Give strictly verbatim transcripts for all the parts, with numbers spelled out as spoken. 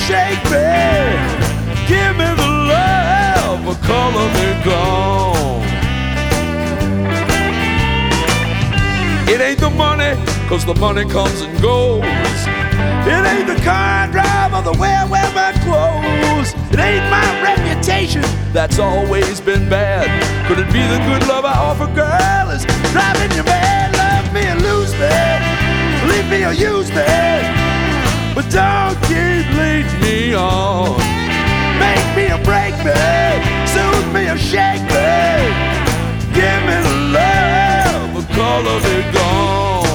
shake me. Give me the love or color me gone. It ain't the money, cause the money comes and goes. It ain't the car I drive or the way I wear my clothes. It ain't my reputation that's always been bad. Could it be the good love I offer, girl, is driving you mad? Love me or lose me, leave me or use me, but don't keep leading me on. Make me or break me, soothe me or shake me. Give me the love or color me gone.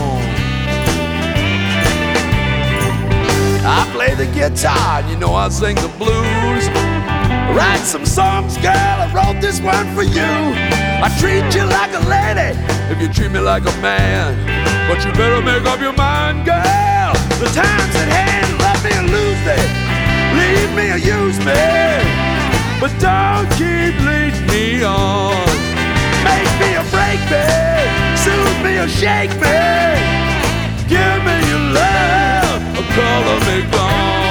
I play the guitar and you know I sing the blues. Write some songs, girl, I wrote this one for you. I treat you like a lady if you treat me like a man, but you better make up your mind, girl. The time's at hand, love me or lose me, leave me or use me, but don't keep leading me on. Make me or break me, soothe me or shake me. Give me your love or color me gone.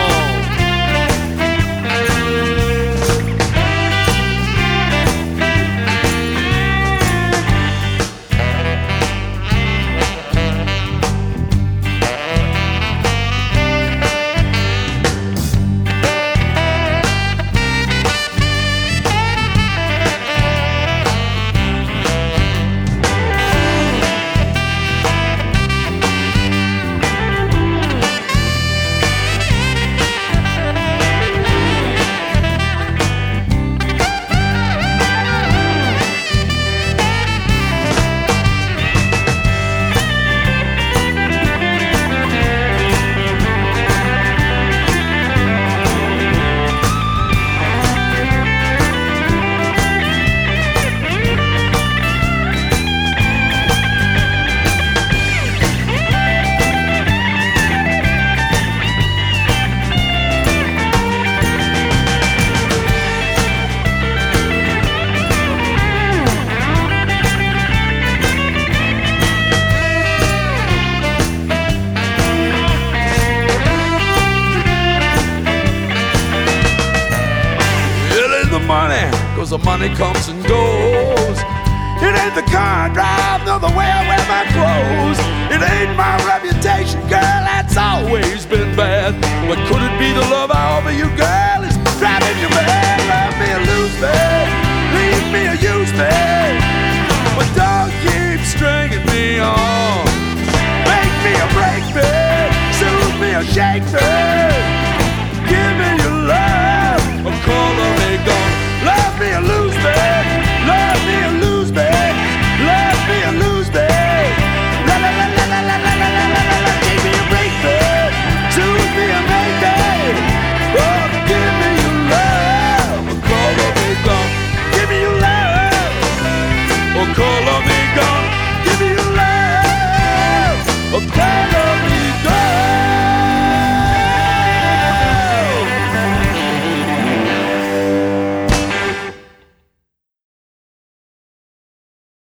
Money, cause the money comes and goes. It ain't the car I drive, nor the way I wear my clothes. It ain't my reputation, girl, that's always been bad. But could it be the love I offer you, girl, is driving you mad? Love me or lose me, leave me or use me, but don't keep stringing me on. Make me or break me, soothe me or shake me.